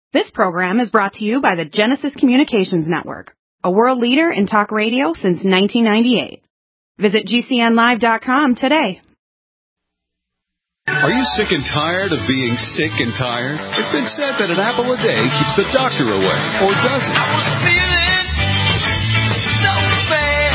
This program is brought to you by the Genesis Communications Network, a world leader in talk radio since 1998. Visit GCNlive.com today. Are you sick and tired of being sick and tired? It's been said that an apple a day keeps the doctor away, or does it? I was feeling so bad.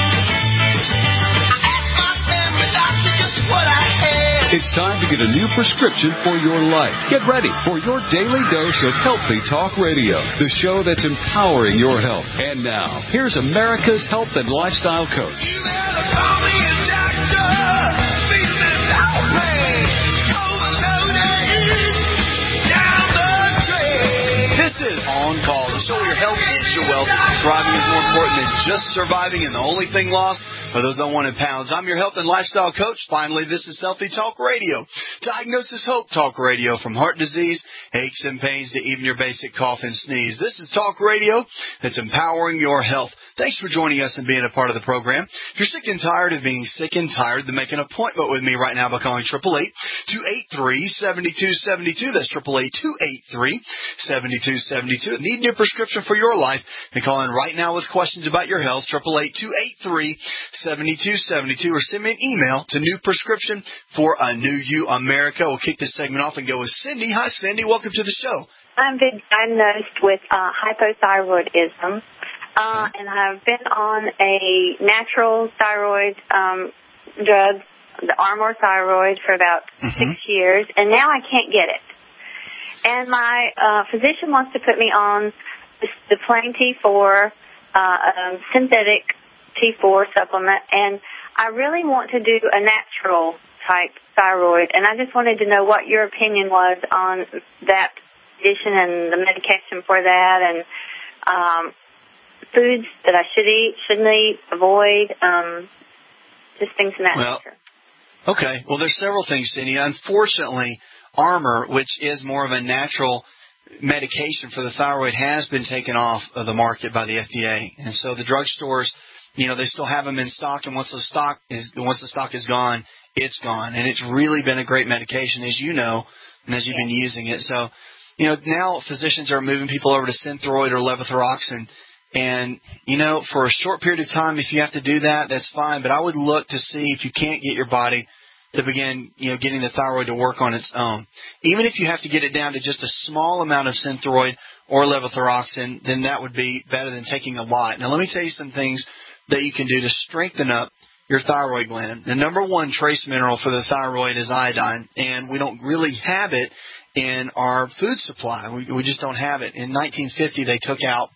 I asked my family doctor just what I had. It's time to get a new prescription for your life. Get ready for your daily dose of Healthy Talk Radio, the show that's empowering your health. And now, here's America's health and lifestyle coach. You better call me a doctor. Feeling outrage. Overloaded. Down the drain. This is On Call, the show where your health is your wealth. Thriving is more important than just surviving, and the only thing lost for those unwanted pounds. I'm your health and lifestyle coach. Finally, this is Healthy Talk Radio. Diagnosis Hope Talk Radio, from heart disease, aches and pains, to even your basic cough and sneeze. This is talk radio that's empowering your health. Thanks for joining us and being a part of the program. If you're sick and tired of being sick and tired, then make an appointment with me right now by calling 888-283-7272. That's 888-283-7272. Need a new prescription for your life? Then call in right now with questions about your health, 888-283-7272, or send me an email to New Prescription for a New You America. We'll kick this segment off and go with Cindy. Hi, Cindy. Welcome to the show. I've been diagnosed with hypothyroidism, and I've been on a natural thyroid drug, the Armour Thyroid, for about 6 years, and now I can't get it. And my physician wants to put me on the plain T4, synthetic T4 supplement, and I really want to do a natural type thyroid, and I just wanted to know what your opinion was on that condition and the medication for that, and foods that I should eat, shouldn't eat, avoid, just things in that nature. Okay. Well, there's several things, Cindy. Unfortunately, Armour, which is more of a natural medication for the thyroid, has been taken off of the market by the FDA, and so the drugstores, they still have them in stock, and once the stock is gone, it's gone. And it's really been a great medication, as you know, and as you've been using it. So, now physicians are moving people over to Synthroid or levothyroxine. And, for a short period of time, if you have to do that, that's fine. But I would look to see if you can't get your body to begin, getting the thyroid to work on its own. Even if you have to get it down to just a small amount of Synthroid or levothyroxine, then that would be better than taking a lot. Now, let me tell you some things that you can do to strengthen up your thyroid gland. The number one trace mineral for the thyroid is iodine, and we don't really have it in our food supply. We just don't have it. In 1950, they took out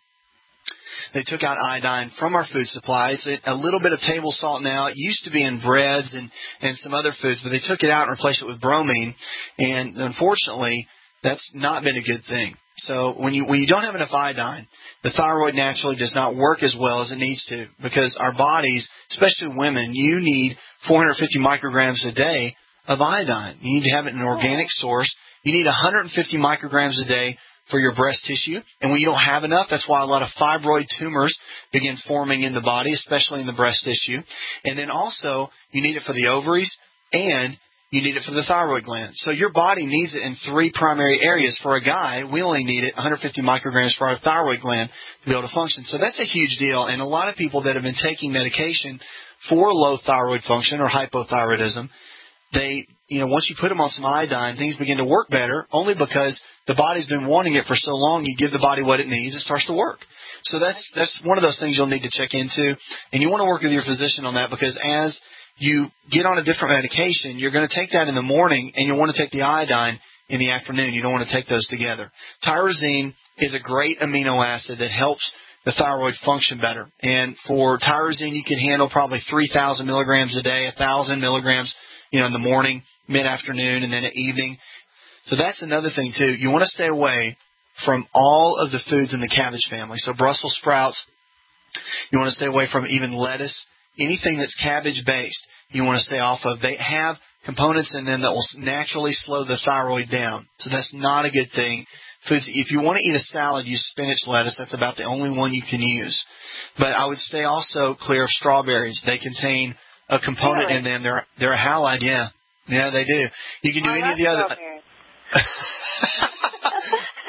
iodine from our food supply. It's a little bit of table salt now. It used to be in breads and some other foods, but they took it out and replaced it with bromine, and unfortunately, that's not been a good thing. So when you don't have enough iodine, the thyroid naturally does not work as well as it needs to, because our bodies, especially women, you need 450 micrograms a day of iodine. You need to have it in an organic source. You need 150 micrograms a day for your breast tissue. And when you don't have enough, that's why a lot of fibroid tumors begin forming in the body, especially in the breast tissue. And then also, you need it for the ovaries, and you need it for the thyroid gland. So your body needs it in three primary areas. For a guy, we only need it 150 micrograms for our thyroid gland to be able to function. So that's a huge deal. And a lot of people that have been taking medication for low thyroid function or hypothyroidism, they, once you put them on some iodine, things begin to work better, only because the body's been wanting it for so long. You give the body what it needs, it starts to work. So that's one of those things you'll need to check into. And you want to work with your physician on that, because as you get on a different medication, you're going to take that in the morning, and you'll want to take the iodine in the afternoon. You don't want to take those together. Tyrosine is a great amino acid that helps the thyroid function better. And for tyrosine, you can handle probably 3,000 milligrams a day, 1,000 milligrams, in the morning, mid-afternoon, and then at evening. So that's another thing, too. You want to stay away from all of the foods in the cabbage family. So Brussels sprouts, you want to stay away from even lettuce. Anything that's cabbage-based, you want to stay off of. They have components in them that will naturally slow the thyroid down. So that's not a good thing. Foods, if you want to eat a salad, use spinach lettuce. That's about the only one you can use. But I would stay also clear of strawberries. They contain a component in them. They're a halide, yeah. Yeah, they do. You can do any of the other.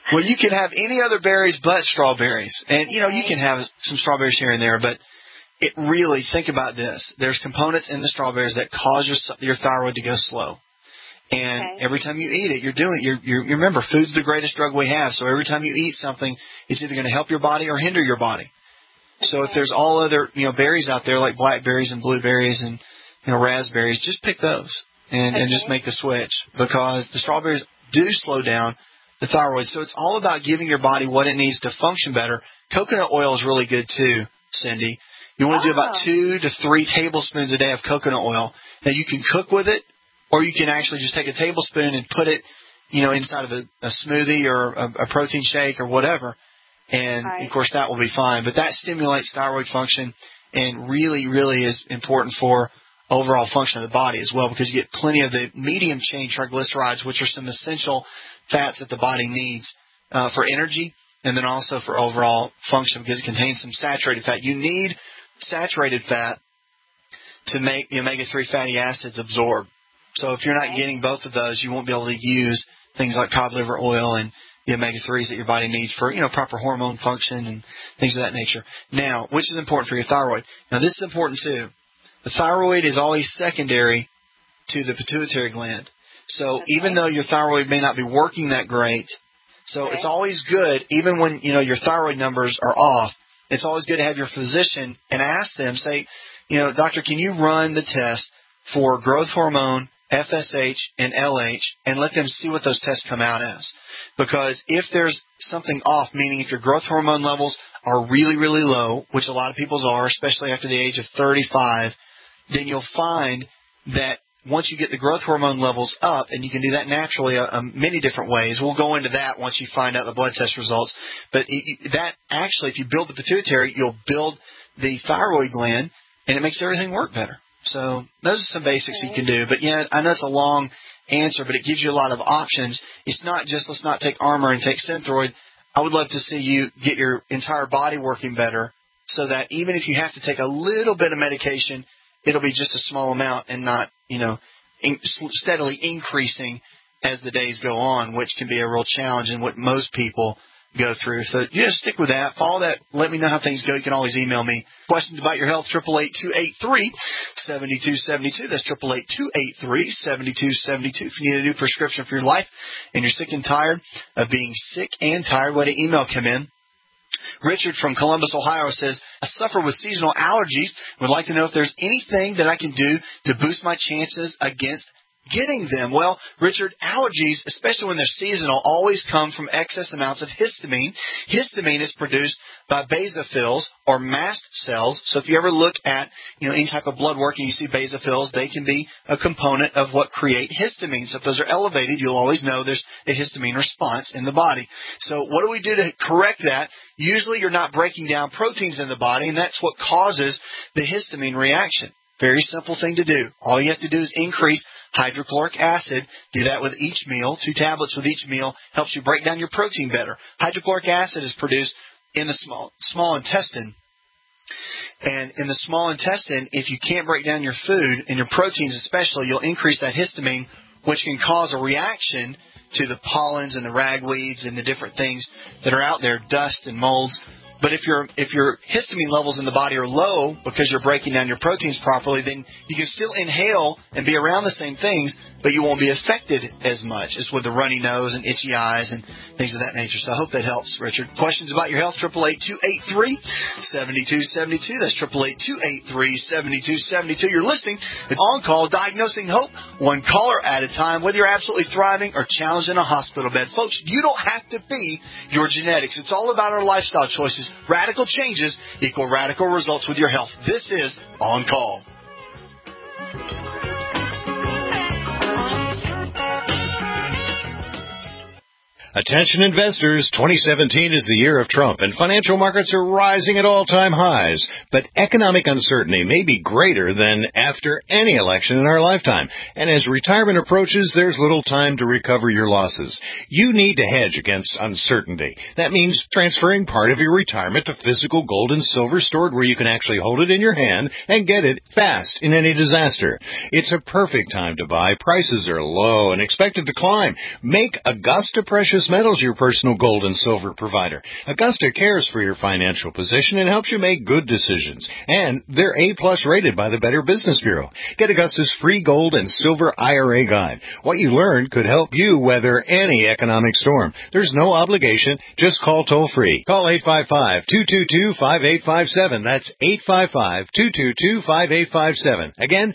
Well, you can have any other berries but strawberries. And, you know, you can have some strawberries here and there, but it really, think about this. There's components in the strawberries that cause your thyroid to go slow. And every time you eat it, you remember, food's the greatest drug we have. So every time you eat something, it's either going to help your body or hinder your body. So if there's all other, you know, berries out there like blackberries and blueberries and, you know, raspberries, just pick those and just make the switch, because the strawberries do slow down the thyroid. So it's all about giving your body what it needs to function better. Coconut oil is really good too, Cindy. You want to do about 2 to 3 tablespoons a day of coconut oil. Now, you can cook with it, or you can actually just take a tablespoon and put it, you know, inside of a smoothie or a protein shake or whatever. And, of course, that will be fine. But that stimulates thyroid function and really, really is important for overall function of the body as well, because you get plenty of the medium-chain triglycerides, which are some essential fats that the body needs for energy and then also for overall function, because it contains some saturated fat. You need saturated fat to make the omega-3 fatty acids absorb. So if you're not getting both of those, you won't be able to use things like cod liver oil and the omega-3s that your body needs for, you know, proper hormone function and things of that nature. Now, which is important for your thyroid? Now, this is important too. The thyroid is always secondary to the pituitary gland. So even though your thyroid may not be working that great, so it's always good, even when, you know, your thyroid numbers are off, it's always good to have your physician and ask them, say, you know, doctor, can you run the test for growth hormone, FSH, and LH, and let them see what those tests come out as. Because if there's something off, meaning if your growth hormone levels are really, really low, which a lot of people's are, especially after the age of 35, then you'll find that once you get the growth hormone levels up, and you can do that naturally many different ways. We'll go into that once you find out the blood test results. But that actually, if you build the pituitary, you'll build the thyroid gland, and it makes everything work better. So those are some basics you can do. But, yeah, I know it's a long answer, but it gives you a lot of options. It's not just let's not take Armour and take Synthroid. I would love to see you get your entire body working better so that even if you have to take a little bit of medication, it'll be just a small amount and not, you know, steadily increasing as the days go on, which can be a real challenge and what most people go through. So just stick with that. Follow that. Let me know how things go. You can always email me. Questions about your health, 888-283-7272. That's 888-283-7272. If you need a new prescription for your life and you're sick and tired of being sick and tired, let an email come in. Richard from Columbus, Ohio says, I suffer with seasonal allergies. Would like to know if there's anything that I can do to boost my chances against getting them. Well, Richard, allergies, especially when they're seasonal, always come from excess amounts of histamine. Histamine is produced by basophils or mast cells. So if you ever look at, you know, any type of blood work and you see basophils, they can be a component of what create histamine. So if those are elevated, you'll always know there's a histamine response in the body. So what do we do to correct that? Usually you're not breaking down proteins in the body, and that's what causes the histamine reaction. Very simple thing to do. All you have to do is increase hydrochloric acid. Do that with each meal. 2 tablets with each meal helps you break down your protein better. Hydrochloric acid is produced in the small intestine. And in the small intestine, if you can't break down your food and your proteins especially, you'll increase that histamine, which can cause a reaction to the pollens and the ragweeds and the different things that are out there, dust and molds. But if your histamine levels in the body are low because you're breaking down your proteins properly, then you can still inhale and be around the same things, but you won't be affected as much as with the runny nose and itchy eyes and things of that nature. So I hope that helps, Richard. Questions about your health, 888-283-7272. That's 888-283-7272. You're listening to On Call, Diagnosing Hope, one caller at a time, whether you're absolutely thriving or challenged in a hospital bed. Folks, you don't have to be your genetics. It's all about our lifestyle choices. Radical changes equal radical results with your health. This is On Call. Attention investors, 2017 is the year of Trump, and financial markets are rising at all-time highs. But economic uncertainty may be greater than after any election in our lifetime. And as retirement approaches, there's little time to recover your losses. You need to hedge against uncertainty. That means transferring part of your retirement to physical gold and silver stored where you can actually hold it in your hand and get it fast in any disaster. It's a perfect time to buy. Prices are low and expected to climb. Make Augusta Precious Precious Metals, your personal gold and silver provider. Augusta cares for your financial position and helps you make good decisions. And they're A-plus rated by the Better Business Bureau. Get Augusta's free gold and silver IRA guide. What you learn could help you weather any economic storm. There's no obligation. Just call toll-free. Call 855-222-5857. That's 855-222-5857. Again,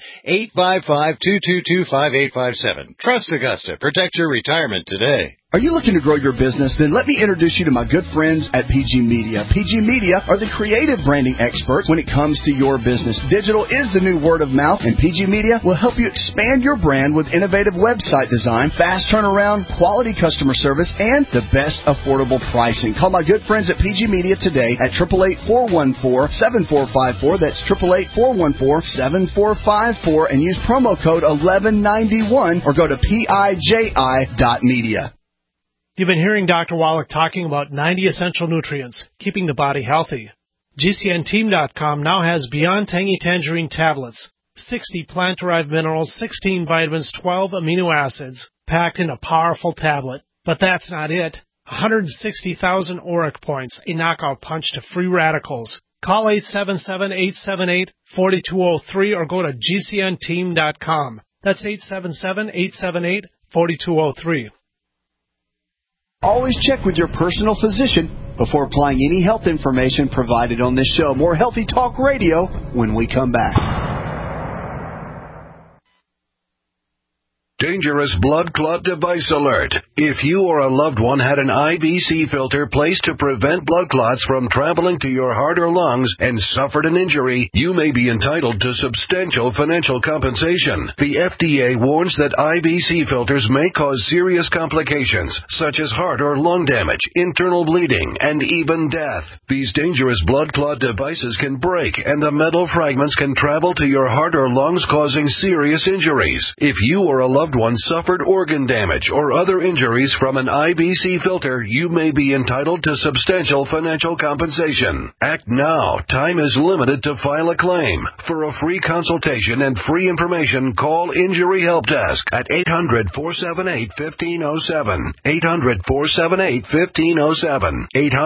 855-222-5857. Trust Augusta. Protect your retirement today. Are you looking to grow your business? Then let me introduce you to my good friends at PG Media. PG Media are the creative branding experts when it comes to your business. Digital is the new word of mouth, and PG Media will help you expand your brand with innovative website design, fast turnaround, quality customer service, and the best affordable pricing. Call my good friends at PG Media today at 888-414-7454. That's 888-414-7454, and use promo code 1191 or go to PIJI.media. You've been hearing Dr. Wallach talking about 90 essential nutrients, keeping the body healthy. GCNteam.com now has Beyond Tangy Tangerine tablets, 60 plant-derived minerals, 16 vitamins, 12 amino acids, packed in a powerful tablet. But that's not it. 160,000 ORAC points, a knockout punch to free radicals. Call 877-878-4203 or go to GCNteam.com. That's 877-878-4203. Always check with your personal physician before applying any health information provided on this show. More Healthy Talk Radio when we come back. Dangerous blood clot device alert. If you or a loved one had an IBC filter placed to prevent blood clots from traveling to your heart or lungs and suffered an injury, you may be entitled to substantial financial compensation. The FDA warns that IBC filters may cause serious complications, such as heart or lung damage, internal bleeding, and even death. These dangerous blood clot devices can break, and the metal fragments can travel to your heart or lungs, causing serious injuries. If you or a loved one suffered organ damage or other injuries from an IBC filter, you may be entitled to substantial financial compensation. Act now. Time is limited to file a claim. For a free consultation and free information, call Injury Help Desk at 800-478-1507. 800-478-1507.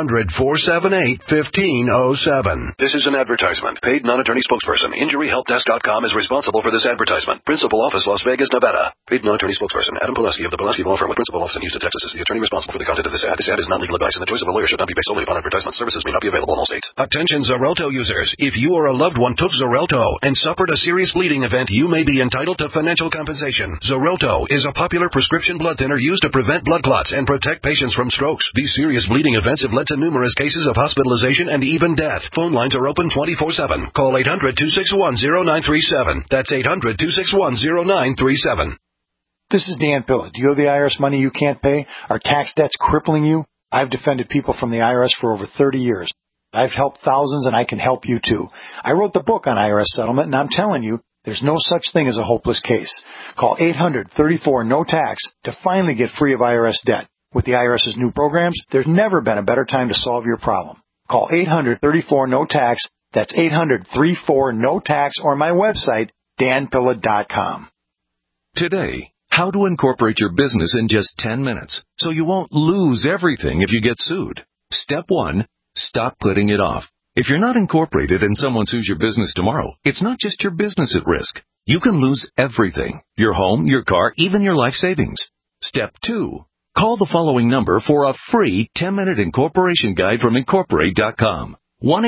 800-478-1507. This is an advertisement. Paid non-attorney spokesperson. InjuryHelpDesk.com is responsible for this advertisement. Principal office, Las Vegas, Nevada. Paid non-attorney spokesperson Adam Pulaski of the Pulaski Law Firm with principal office in Houston, Texas is the attorney responsible for the content of this ad. This ad is not legal advice, and the choice of a lawyer should not be based solely upon advertisement. Services may not be available in all states. Attention Xarelto users. If you or a loved one took Xarelto and suffered a serious bleeding event, you may be entitled to financial compensation. Xarelto is a popular prescription blood thinner used to prevent blood clots and protect patients from strokes. These serious bleeding events have led to numerous cases of hospitalization and even death. Phone lines are open 24/7. Call 800-261-0937. That's 800-261-0937. This is Dan Pilla. Do you owe the IRS money you can't pay? Are tax debts crippling you? I've defended people from the IRS for over 30 years. I've helped thousands, and I can help you too. I wrote the book on IRS settlement, and I'm telling you, there's no such thing as a hopeless case. Call 800-34-NO-TAX to finally get free of IRS debt. With the IRS's new programs, there's never been a better time to solve your problem. Call 800-34-NO-TAX. That's 800-34-NO-TAX, or my website, danpilla.com. Today, how to incorporate your business in just 10 minutes so you won't lose everything if you get sued. Step 1, stop putting it off. If you're not incorporated and someone sues your business tomorrow, it's not just your business at risk. You can lose everything: your home, your car, even your life savings. Step 2, call the following number for a free 10-minute incorporation guide from Incorporate.com.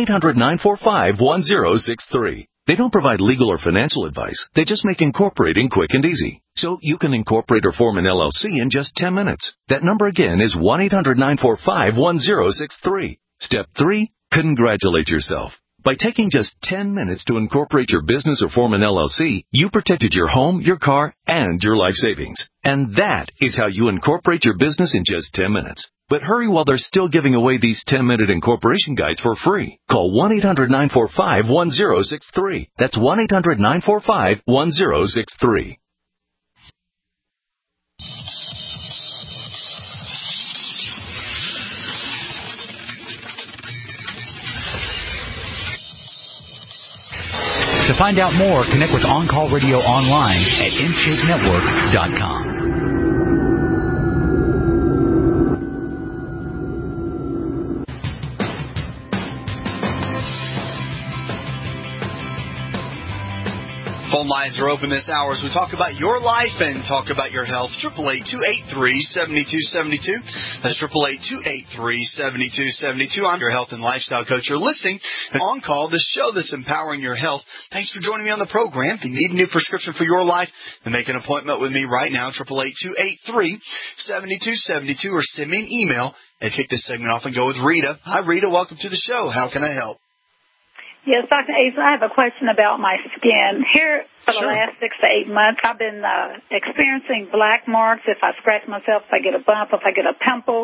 1-800-945-1063. They don't provide legal or financial advice. They just make incorporating quick and easy. So you can incorporate or form an LLC in just 10 minutes. That number again is 1-800-945-1063. Step 3, congratulate yourself. By taking just 10 minutes to incorporate your business or form an LLC, you protected your home, your car, and your life savings. And that is how you incorporate your business in just 10 minutes. But hurry while they're still giving away these 10-minute incorporation guides for free. Call 1-800-945-1063. That's 1-800-945-1063. To find out more, connect with On Call Radio online at InShapeNetwork.com. Phone lines are open this hour as we talk about your life and talk about your health. 888-283-7272. That's 888-283-7272. I'm your health and lifestyle coach. You're listening to On Call, the show that's empowering your health. Thanks for joining me on the program. If you need a new prescription for your life, then make an appointment with me right now, 888-283-7272, or send me an email and kick this segment off and go with Rita. Hi, Rita. Welcome to the show. How can I help? Yes, Dr. Ace, I have a question about my skin. Here for the last 6 to 8 months, I've been experiencing black marks. If I scratch myself, if I get a bump, if I get a pimple,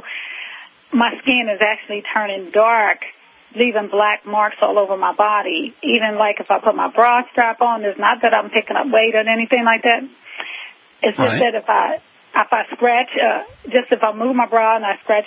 my skin is actually turning dark, leaving black marks all over my body. Even like if I put my bra strap on, it's not that I'm picking up weight or anything like that. It's just that if I scratch, just if I move my bra and I scratch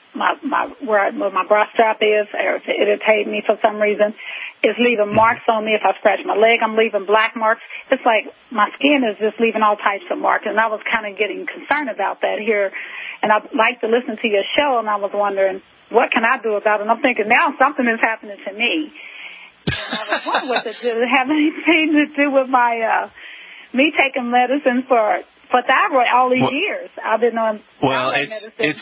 where my bra strap is, or if it irritates me for some reason, it's leaving marks on me. If I scratch my leg, I'm leaving black marks. It's like my skin is just leaving all types of marks, and I was kind of getting concerned about that here. And I'd like to listen to your show, and I was wondering, what can I do about it? And I'm thinking now something is happening to me. And I was wondering, does it have anything to do with my me taking medicine for thyroid all these years? I've been on thyroid medicine.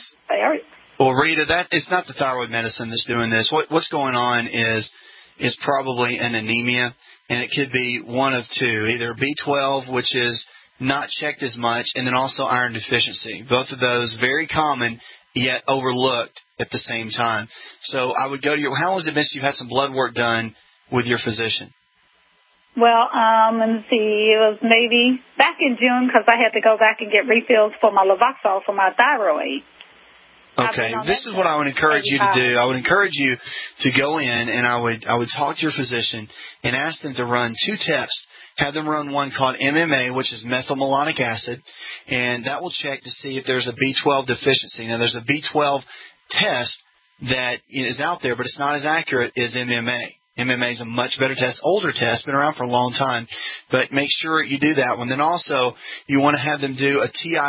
Well, Rita, it's not the thyroid medicine that's doing this. What's going on is probably an anemia, and it could be one of two, either B12, which is not checked as much, and then also iron deficiency. Both of those very common, yet overlooked at the same time. So I would go to how long has it been since you had some blood work done with your physician? Well, let me see, it was maybe back in June because I had to go back and get refills for my Levoxol for my thyroid. Okay, this is what I would encourage you to do. I would encourage you to go in, and I would talk to your physician and ask them to run 2 tests. Have them run one called MMA, which is methylmalonic acid, and that will check to see if there's a B12 deficiency. Now, there's a B12 test that is out there, but it's not as accurate as MMA. MMA is a much better test, older test, been around for a long time, but make sure you do that one. Then also, you want to have them do a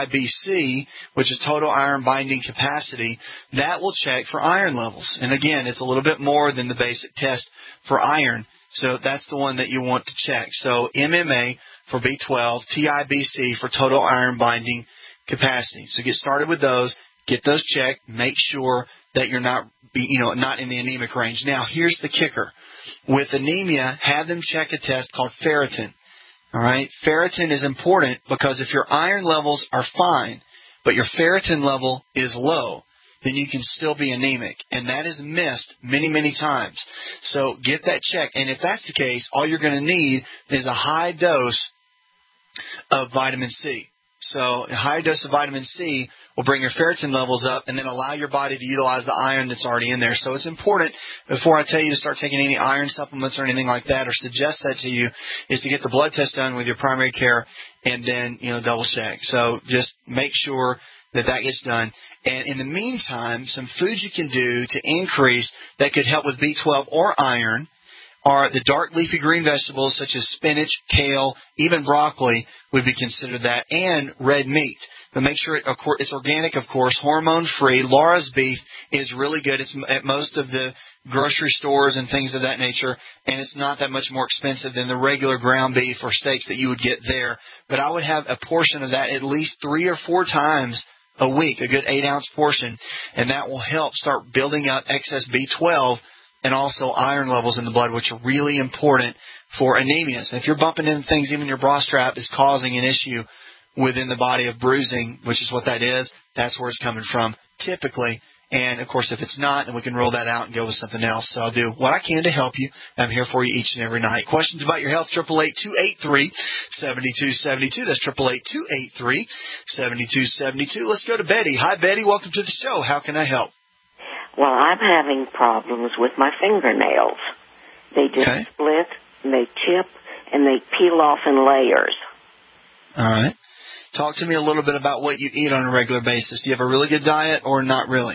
TIBC, which is total iron binding capacity. That will check for iron levels. And again, it's a little bit more than the basic test for iron, so that's the one that you want to check. So MMA for B12, TIBC for total iron binding capacity. So get started with those, get those checked, make sure that you're not in the anemic range. Now, here's the kicker. With anemia, have them check a test called ferritin. All right? Ferritin is important because if your iron levels are fine, but your ferritin level is low, then you can still be anemic. And that is missed many, many times. So get that checked. And if that's the case, all you're going to need is a high dose of vitamin C. So a high dose of vitamin C will bring your ferritin levels up and then allow your body to utilize the iron that's already in there. So it's important, before I tell you to start taking any iron supplements or anything like that or suggest that to you, is to get the blood test done with your primary care and then, double check. So just make sure that gets done. And in the meantime, some foods you can do to increase that could help with B12 or iron are the dark leafy green vegetables such as spinach, kale, even broccoli would be considered that, and red meat. But make sure it's organic, of course, hormone-free. Laura's beef is really good. It's at most of the grocery stores and things of that nature, and it's not that much more expensive than the regular ground beef or steaks that you would get there. But I would have a portion of that at least 3 or 4 times a week, a good 8-ounce portion, and that will help start building up excess B12 and also iron levels in the blood, which are really important for anemias. If you're bumping into things, even your bra strap is causing an issue within the body of bruising, which is what that is, that's where it's coming from typically. And, of course, if it's not, then we can roll that out and go with something else. So I'll do what I can to help you. I'm here for you each and every night. Questions about your health, 888-283-7272. That's 888-283-7272. Let's go to Betty. Hi, Betty. Welcome to the show. How can I help? Well, I'm having problems with my fingernails. They just split, and they chip, and they peel off in layers. All right. Talk to me a little bit about what you eat on a regular basis. Do you have a really good diet or not really?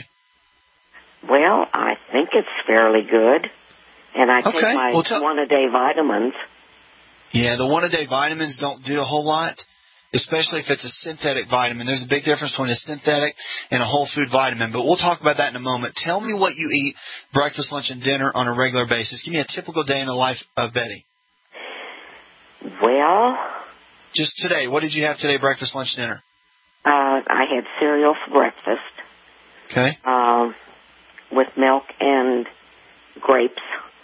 Well, I think it's fairly good. And I take my one-a-day vitamins. Yeah, the one-a-day vitamins don't do a whole lot, especially if it's a synthetic vitamin. There's a big difference between a synthetic and a whole food vitamin, but we'll talk about that in a moment. Tell me what you eat breakfast, lunch, and dinner on a regular basis. Give me a typical day in the life of Betty. Well, just today. What did you have today, breakfast, lunch, dinner? I had cereal for breakfast. Okay. With milk and grapes.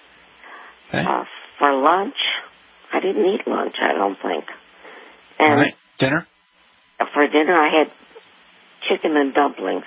Okay. For lunch, I didn't eat lunch, I don't think. And all right. Dinner? For dinner, I had chicken and dumplings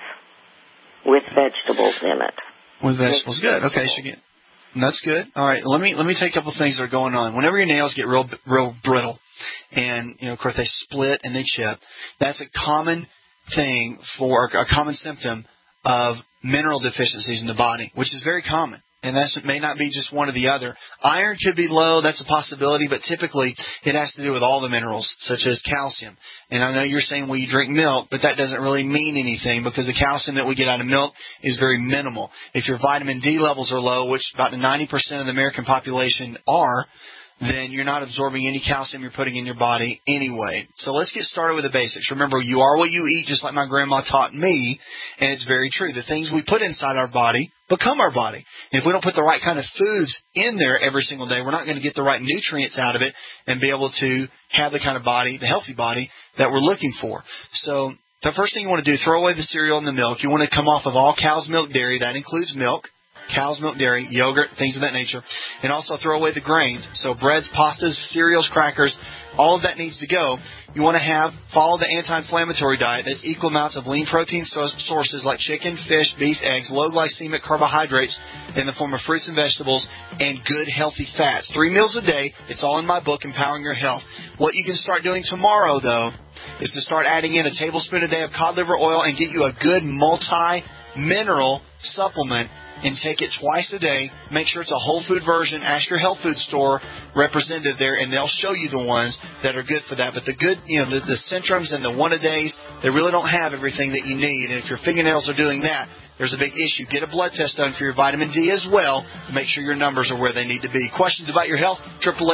with vegetables in it. With vegetables. Good. Okay, so that's good. All right, let me take a couple things that are going on. Whenever your nails get real brittle, and of course they split and they chip, that's a common thing for a common symptom of mineral deficiencies in the body, which is very common. And that may not be just one or the other. Iron could be low, that's a possibility, but typically it has to do with all the minerals, such as calcium. And I know you're saying, well, you drink milk, but that doesn't really mean anything because the calcium that we get out of milk is very minimal. If your vitamin D levels are low, which about 90% of the American population are, then you're not absorbing any calcium you're putting in your body anyway. So let's get started with the basics. Remember, you are what you eat, just like my grandma taught me, and it's very true. The things we put inside our body become our body. And if we don't put the right kind of foods in there every single day, we're not going to get the right nutrients out of it and be able to have the kind of body, the healthy body, that we're looking for. So the first thing you want to do, throw away the cereal and the milk. You want to come off of all cow's milk dairy. That includes milk. Cow's milk, dairy, yogurt, things of that nature, and also throw away the grains. So breads, pastas, cereals, crackers, all of that needs to go. You want to follow the anti-inflammatory diet. That's equal amounts of lean protein sources like chicken, fish, beef, eggs, low glycemic carbohydrates in the form of fruits and vegetables, and good healthy fats. 3 meals a day. It's all in my book, Empowering Your Health. What you can start doing tomorrow, though, is to start adding in a tablespoon a day of cod liver oil and get you a good multi-mineral supplement and take it twice a day. Make sure it's a whole food version. Ask your health food store representative there, and they'll show you the ones that are good for that. But the good, the Centrums and the one-a-days, they really don't have everything that you need. And if your fingernails are doing that, there's a big issue. Get a blood test done for your vitamin D as well to make sure your numbers are where they need to be. Questions about your health?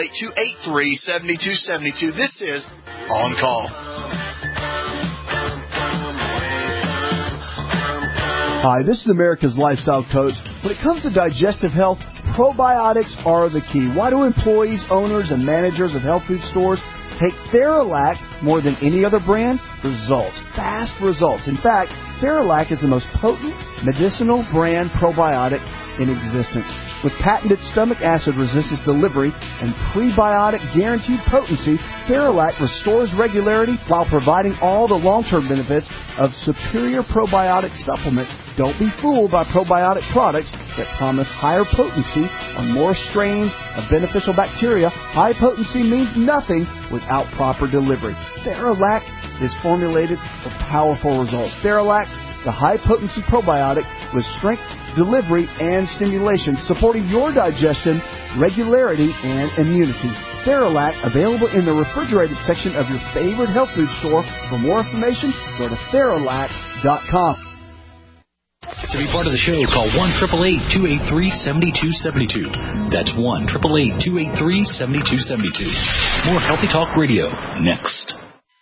888-283-7272. This is On Call. Hi, this is America's Lifestyle Coach. When it comes to digestive health, probiotics are the key. Why do employees, owners, and managers of health food stores take Theralac more than any other brand? Results. Fast results. In fact, Theralac is the most potent medicinal brand probiotic in existence. With patented stomach acid resistance delivery and prebiotic guaranteed potency, Theralac restores regularity while providing all the long-term benefits of superior probiotic supplements. Don't be fooled by probiotic products that promise higher potency on more strains of beneficial bacteria. High potency means nothing without proper delivery. Theralac is formulated for powerful results. Theralac, the high-potency probiotic with strength, delivery, and stimulation, supporting your digestion, regularity, and immunity. Theralac, available in the refrigerated section of your favorite health food store. For more information, go to Theralac.com. To be part of the show, call 1-888-283-7272. That's 1-888-283-7272. More Healthy Talk Radio next.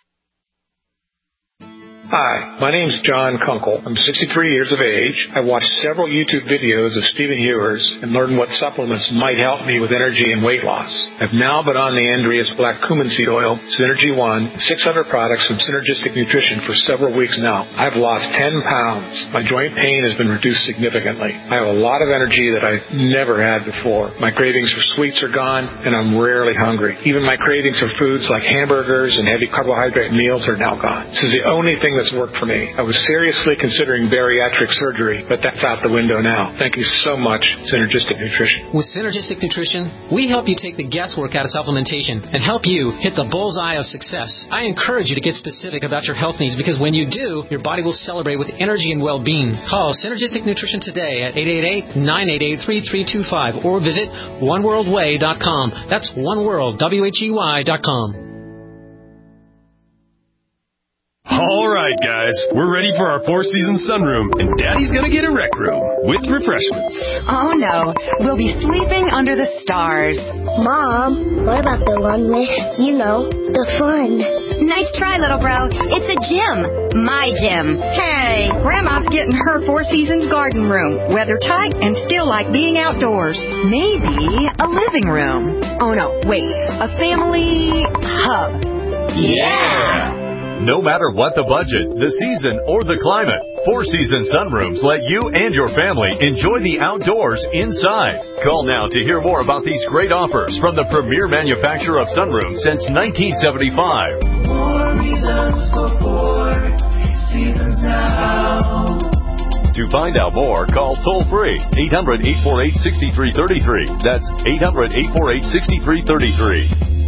Hi, my name's John Kunkel. I'm 63 years of age. I watched several YouTube videos of Stephen Ewers and learned what supplements might help me with energy and weight loss. I've now been on the Andreas Black Cumin Seed Oil, Synergy One, 600 products from Synergistic Nutrition for several weeks now. I've lost 10 pounds. My joint pain has been reduced significantly. I have a lot of energy that I've never had before. My cravings for sweets are gone, and I'm rarely hungry. Even my cravings for foods like hamburgers and heavy carbohydrate meals are now gone. This is the only thing that's worked for me. I was seriously considering bariatric surgery, but that's out the window now. Thank you so much, Synergistic Nutrition. With Synergistic Nutrition, we help you take the guesswork out of supplementation and help you hit the bullseye of success. I encourage you to get specific about your health needs because when you do, your body will celebrate with energy and well-being. Call Synergistic Nutrition today at 888-988-3325 or visit oneworldway.com. That's oneworld, WHEY.com. All right, guys. We're ready for our four-season sunroom, and Daddy's going to get a rec room with refreshments. Oh, no. We'll be sleeping under the stars. Mom, what about the one with, the fun? Nice try, little bro. It's a gym. My gym. Hey, Grandma's getting her Four Seasons garden room. Weather tight and still like being outdoors. Maybe a living room. Oh, no. Wait. A family hub. Yeah! No matter what the budget, the season, or the climate, Four Seasons Sunrooms let you and your family enjoy the outdoors inside. Call now to hear more about these great offers from the premier manufacturer of sunrooms since 1975. More reasons for Four Seasons now. To find out more, call toll-free 800-848-6333. That's 800-848-6333.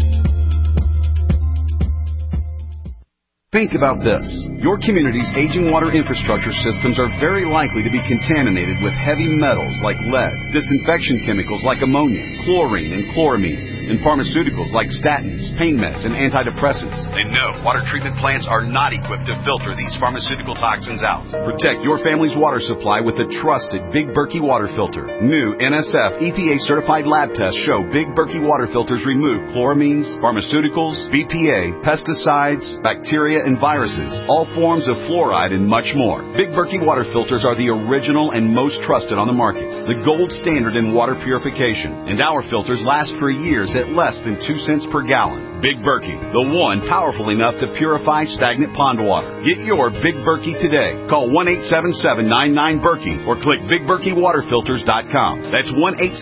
Think about this. Your community's aging water infrastructure systems are very likely to be contaminated with heavy metals like lead, disinfection chemicals like ammonia, chlorine and chloramines, and pharmaceuticals like statins, pain meds, and antidepressants. And no, water treatment plants are not equipped to filter these pharmaceutical toxins out. Protect your family's water supply with the trusted Big Berkey water filter. New NSF EPA-certified lab tests show Big Berkey water filters remove chloramines, pharmaceuticals, BPA, pesticides, bacteria, and viruses, all forms of fluoride, and much more. Big Berkey water filters are the original and most trusted on the market, the gold standard in water purification, and our filters last for years at less than 2 cents per gallon. Big Berkey, the one powerful enough to purify stagnant pond water. Get your Big Berkey today. Call 1-877-99-BERKEY or click BigBerkeyWaterFilters.com. That's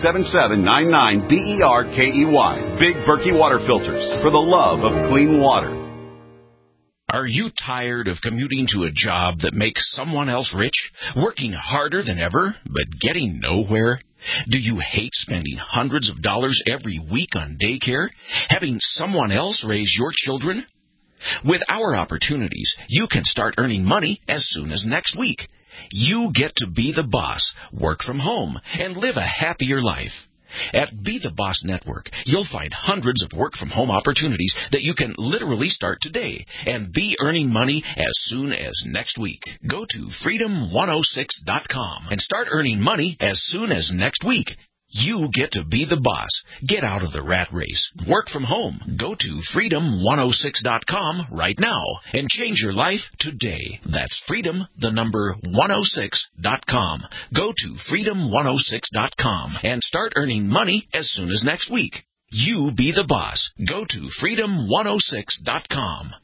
1-877-99-BERKEY. Big Berkey Water Filters, for the love of clean water. Are you tired of commuting to a job that makes someone else rich, working harder than ever, but getting nowhere? Do you hate spending hundreds of dollars every week on daycare, having someone else raise your children? With our opportunities, you can start earning money as soon as next week. You get to be the boss, work from home, and live a happier life. At Be the Boss Network, you'll find hundreds of work-from-home opportunities that you can literally start today and be earning money as soon as next week. Go to freedom106.com and start earning money as soon as next week. You get to be the boss. Get out of the rat race. Work from home. Go to freedom106.com right now and change your life today. That's freedom106.com. Go to freedom106.com and start earning money as soon as next week. You be the boss. Go to freedom106.com.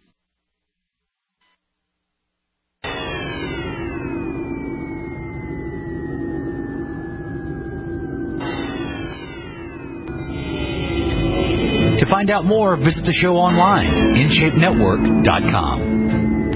To find out more, visit the show online, InShapeNetwork.com.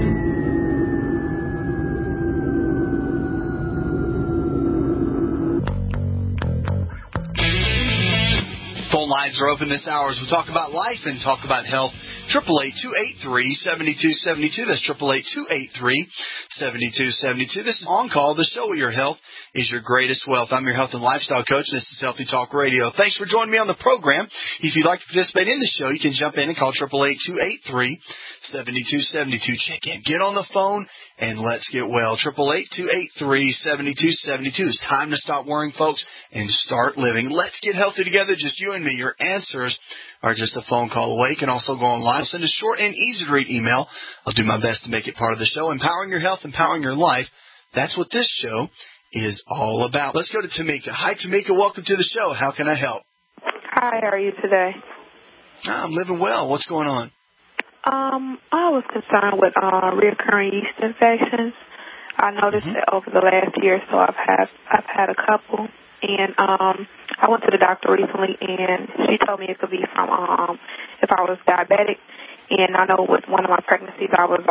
Phone lines are open this hour as we talk about life and talk about health. 888-283-7272. That's 888-283-7272. This is On Call, the show where your health is your greatest wealth. I'm your health and lifestyle coach, and this is Healthy Talk Radio. Thanks for joining me on the program. If you'd like to participate in the show, you can jump in and call 888-283-7272. Check in. Get on the phone, and let's get well. 888-283-7272. It's time to stop worrying, folks, and start living. Let's get healthy together, just you and me. Your answers are just a phone call away. You can also go online. Send a short and easy-to-read email. I'll do my best to make it part of the show. Empowering your health, empowering your life. That's what this show is all about. Let's go to Tamika. Hi, Tamika. Welcome to the show. How can I help? Hi, how are you today? I'm living well. What's going on? I was concerned with recurring yeast infections. I noticed that over the last year or so I've had a couple, and I went to the doctor recently, and she told me it could be from if I was diabetic, and I know with one of my pregnancies I was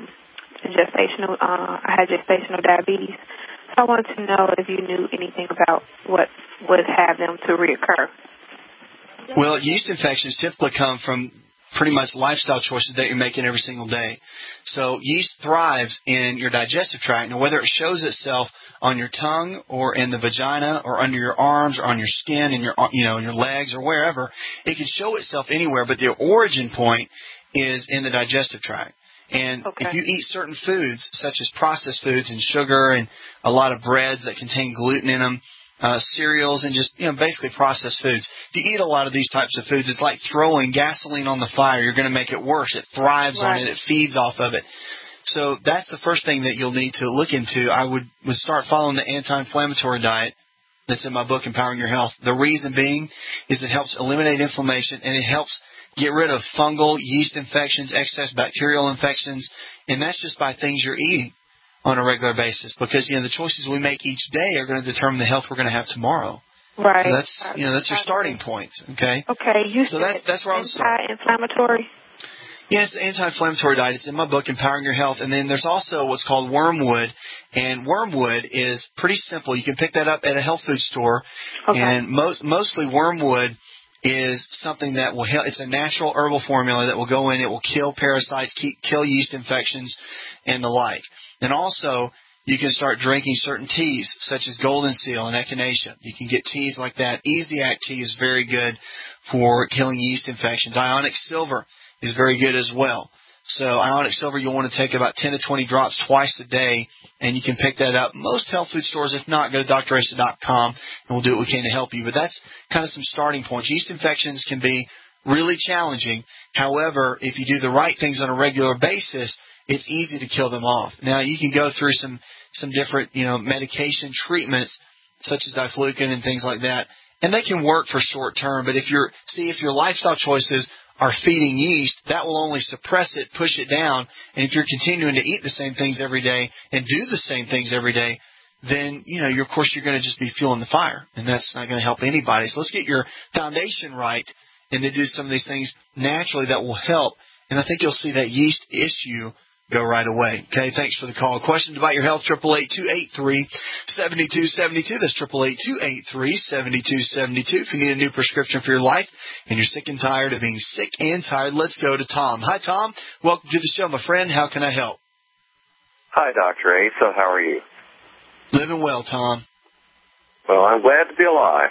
I had gestational diabetes. So I wanted to know if you knew anything about what would have them to reoccur. Well, yeast infections typically come from pretty much lifestyle choices that you're making every single day. So yeast thrives in your digestive tract. Now, whether it shows itself on your tongue or in the vagina or under your arms or on your skin and in your legs or wherever, it can show itself anywhere, but the origin point is in the digestive tract. And if you eat certain foods, such as processed foods and sugar and a lot of breads that contain gluten in them, cereals and just, basically processed foods. If you eat a lot of these types of foods, it's like throwing gasoline on the fire. You're going to make it worse. It thrives on it. It feeds off of it. So that's the first thing that you'll need to look into. I would start following the anti-inflammatory diet that's in my book, Empowering Your Health. The reason being is it helps eliminate inflammation, and it helps get rid of fungal, yeast infections, excess bacterial infections, and that's just by things you're eating on a regular basis, because, the choices we make each day are going to determine the health we're going to have tomorrow. Right. So that's your starting point, okay? Okay, you so said that's where I would start. Anti-inflammatory? Yes, the anti-inflammatory diet. It's in my book, Empowering Your Health. And then there's also what's called wormwood. And wormwood is pretty simple. You can pick that up at a health food store. Okay. And mostly wormwood is something that will help. It's a natural herbal formula that will go in. It will kill parasites, kill yeast infections, and the like. And also, you can start drinking certain teas, such as Golden Seal and Echinacea. You can get teas like that. Easy-Act tea is very good for killing yeast infections. Ionic Silver is very good as well. So Ionic Silver, you'll want to take about 10 to 20 drops twice a day, and you can pick that up. Most health food stores, if not, go to drasa.com, and we'll do what we can to help you. But that's kind of some starting points. Yeast infections can be really challenging. However, if you do the right things on a regular basis, it's easy to kill them off. Now, you can go through some different, medication treatments, such as diflucan and things like that, and they can work for short term. But if your lifestyle choices are feeding yeast, that will only suppress it, push it down. And if you're continuing to eat the same things every day and do the same things every day, then, of course, you're going to just be fueling the fire, and that's not going to help anybody. So let's get your foundation right and then do some of these things naturally that will help. And I think you'll see that yeast issue go right away. Okay, thanks for the call. Questions about your health, 888-283-7272. That's 888-283-7272. If you need a new prescription for your life and you're sick and tired of being sick and tired, let's go to Tom. Hi, Tom. Welcome to the show, my friend. How can I help? Hi, Dr. Asa. How are you? Living well, Tom. Well, I'm glad to be alive.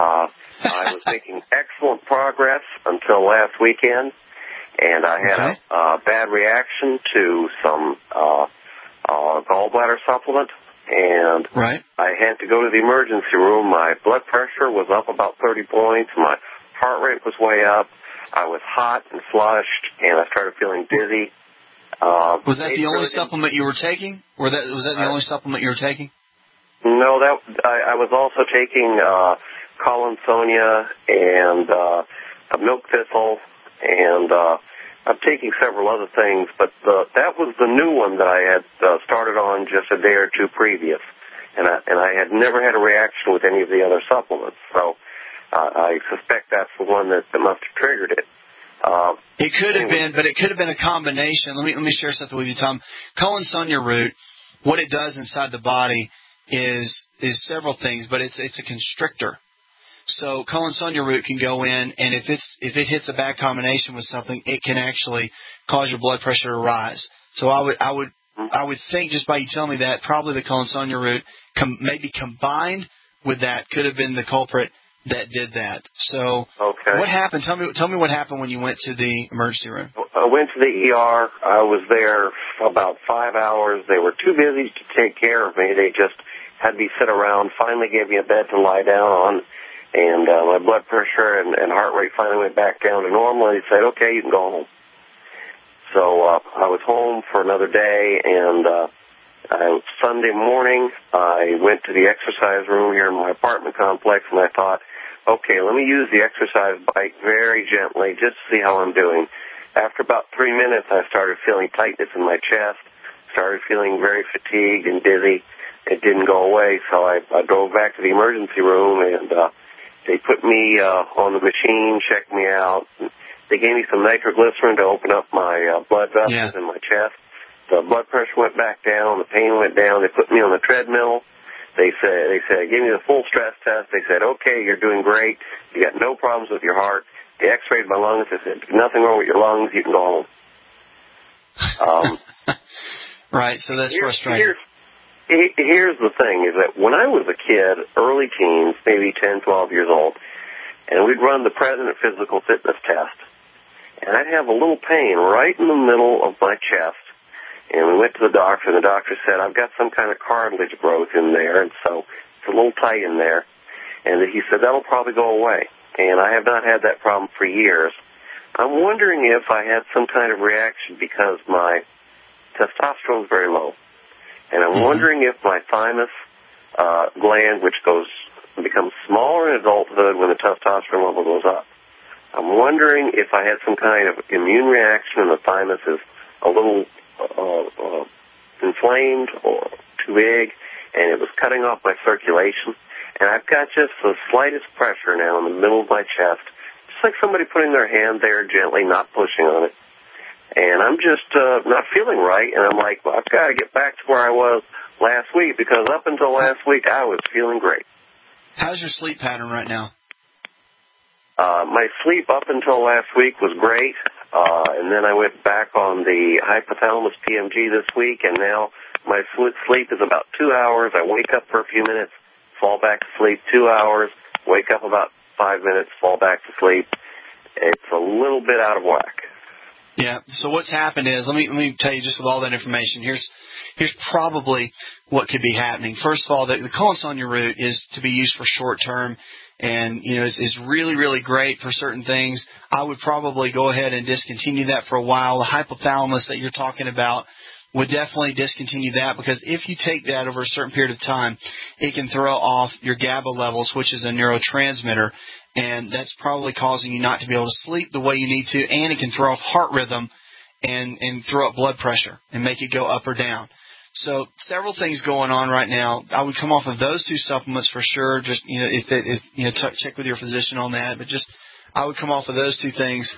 I was making excellent progress until last weekend. And I had a bad reaction to some gallbladder supplement, and I had to go to the emergency room. My blood pressure was up about 30 points. My heart rate was way up. I was hot and flushed, and I started feeling dizzy. Was that the only supplement you were taking? Was that the only supplement you were taking? No, I was also taking Collinsonia and milk thistle, and I'm taking several other things, but that was the new one that I had started on just a day or two previous, and I had never had a reaction with any of the other supplements, so I suspect that's the one that must have triggered it. It could have been, but it could have been a combination. Let me share something with you, Tom. Collinsonia root, what it does inside the body is several things, but it's a constrictor. So Collinsonia root can go in, and if it hits a bad combination with something, it can actually cause your blood pressure to rise. So I would think, just by you telling me that, probably the Collinsonia root maybe combined with that could have been the culprit that did that. So what happened? Tell me what happened when you went to the emergency room. I went to the ER. I was there for about 5 hours. They were too busy to take care of me. They just had me sit around. Finally gave me a bed to lie down on. And my blood pressure and heart rate finally went back down to normal, and he said, okay, you can go home. So I was home for another day, and Sunday morning I went to the exercise room here in my apartment complex, and I thought, okay, let me use the exercise bike very gently just to see how I'm doing. After about 3 minutes, I started feeling tightness in my chest, started feeling very fatigued and dizzy. It didn't go away, so I drove back to the emergency room, and they put me on the machine, checked me out. They gave me some nitroglycerin to open up my blood vessels in my chest. The blood pressure went back down. The pain went down. They put me on the treadmill. They gave me the full stress test. They said, okay, you're doing great. You got no problems with your heart. They x-rayed my lungs. They said, nothing wrong with your lungs. You can go home. Right, so that's frustrating. Here's the thing, is that when I was a kid, early teens, maybe 10, 12 years old, and we'd run the President Physical Fitness test, and I'd have a little pain right in the middle of my chest, And we went to the doctor, and the doctor said, I've got some kind of cartilage growth in there, and so it's a little tight in there. And he said, that'll probably go away. And I have not had that problem for years. I'm wondering if I had some kind of reaction because my testosterone is very low. And I'm wondering if my thymus gland, which becomes smaller in adulthood when the testosterone level goes up. I'm wondering if I had some kind of immune reaction and the thymus is a little inflamed or too big, and it was cutting off my circulation. And I've got just the slightest pressure now in the middle of my chest, just like somebody putting their hand there gently, not pushing on it. And I'm just not feeling right, and I'm like, well, I've got to get back to where I was last week, because up until last week I was feeling great. How's your sleep pattern right now? My sleep up until last week was great, and then I went back on the hypothalamus PMG this week, and now my sleep is about 2 hours. I wake up for a few minutes, fall back to sleep 2 hours, wake up about 5 minutes, fall back to sleep. It's a little bit out of whack. Yeah, so what's happened is, let me tell you just with all that information, here's probably what could be happening. First of all, the Collinsonia root is to be used for short term, and is really, really great for certain things. I would probably go ahead and discontinue that for a while. The hypothalamus that you're talking about would definitely discontinue that, because if you take that over a certain period of time, it can throw off your GABA levels, which is a neurotransmitter, and that's probably causing you not to be able to sleep the way you need to, and it can throw off heart rhythm and throw up blood pressure and make it go up or down. So several things going on right now. I would come off of those two supplements for sure. Just check with your physician on that. But I would come off of those two things.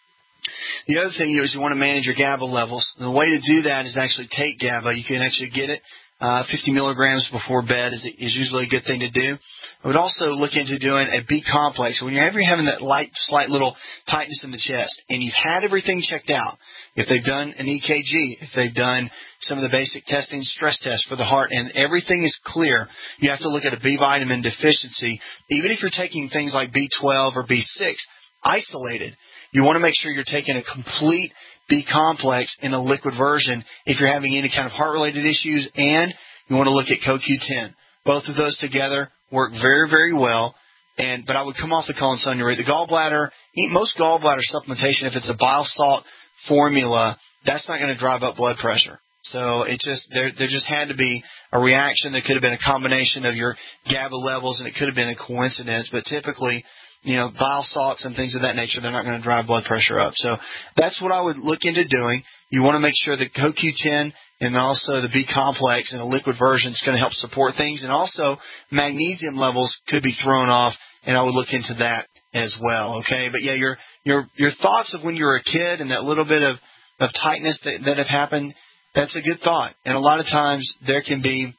The other thing is you want to manage your GABA levels. The way to do that is actually take GABA. You can actually get it 50 milligrams before bed is usually a good thing to do. I would also look into doing a B complex. When you're having that slight little tightness in the chest, and you've had everything checked out, if they've done an EKG, if they've done some of the basic testing, stress tests for the heart, and everything is clear, you have to look at a B vitamin deficiency. Even if you're taking things like B12 or B6 isolated, you want to make sure you're taking a complete B complex in a liquid version if you're having any kind of heart-related issues, and you want to look at CoQ10. Both of those together work very, very well. But I would come off the Collinsonia root. The gallbladder, most gallbladder supplementation, if it's a bile salt formula, that's not going to drive up blood pressure. So there just had to be a reaction. There could have been a combination of your GABA levels, and it could have been a coincidence. But typically, bile salts and things of that nature, they're not going to drive blood pressure up. So that's what I would look into doing. You want to make sure that CoQ10 and also the B complex in a liquid version is going to help support things. And also magnesium levels could be thrown off, and I would look into that as well. Okay, but yeah, your thoughts of when you were a kid and that little bit of tightness that have happened, that's a good thought. And a lot of times there can be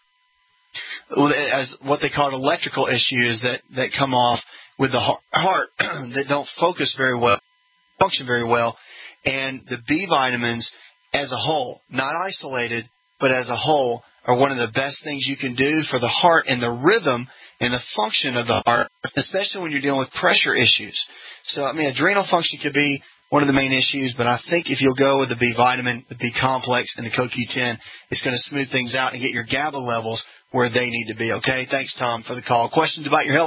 as what they call electrical issues that come off with the heart that don't function very well. And the B vitamins as a whole, not isolated, but as a whole, are one of the best things you can do for the heart and the rhythm and the function of the heart, especially when you're dealing with pressure issues. So, adrenal function could be one of the main issues, but I think if you'll go with the B vitamin, the B complex, and the CoQ10, it's going to smooth things out and get your GABA levels where they need to be. Okay, thanks, Tom, for the call. Questions about your health,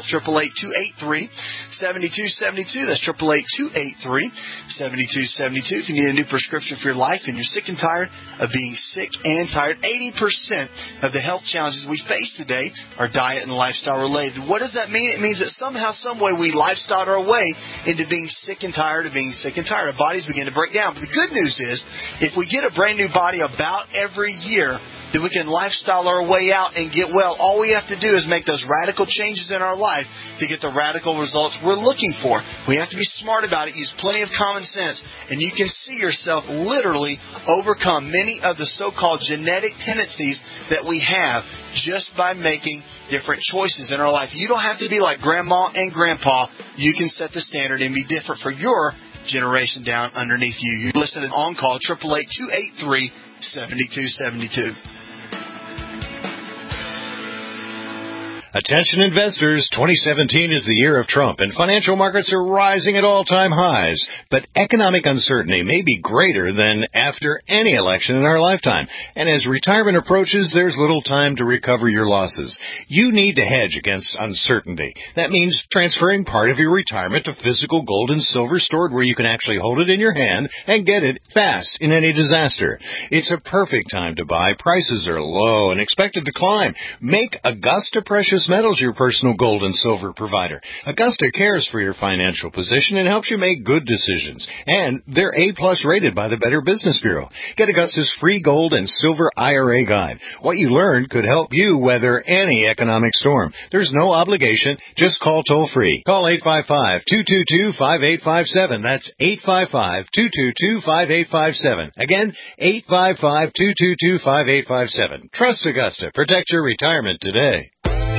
888-283-7272. That's 888-283-7272. If you need a new prescription for your life and you're sick and tired of being sick and tired, 80% of the health challenges we face today are diet and lifestyle related. What does that mean? It means that somehow, some way, we lifestyle our way into being sick and tired of being sick and tired. Our bodies begin to break down. But the good news is, if we get a brand new body about every year, then we can lifestyle our way out and get well. All we have to do is make those radical changes in our life to get the radical results we're looking for. We have to be smart about it, use plenty of common sense, and you can see yourself literally overcome many of the so-called genetic tendencies that we have just by making different choices in our life. You don't have to be like Grandma and Grandpa. You can set the standard and be different for your generation down underneath you. You're listening On Call, 888-283-7272. Attention investors, 2017 is the year of Trump, and financial markets are rising at all-time highs. But economic uncertainty may be greater than after any election in our lifetime. And as retirement approaches, there's little time to recover your losses. You need to hedge against uncertainty. That means transferring part of your retirement to physical gold and silver stored where you can actually hold it in your hand and get it fast in any disaster. It's a perfect time to buy. Prices are low and expected to climb. Make Augusta Precious Metals your personal gold and silver provider. Augusta cares for your financial position and helps you make good decisions. And they're A-plus rated by the Better Business Bureau. Get Augusta's free gold and silver IRA guide. What you learn could help you weather any economic storm. There's no obligation. Just call toll-free. Call 855-222-5857. That's 855-222-5857. Again, 855-222-5857. Trust Augusta. Protect your retirement today.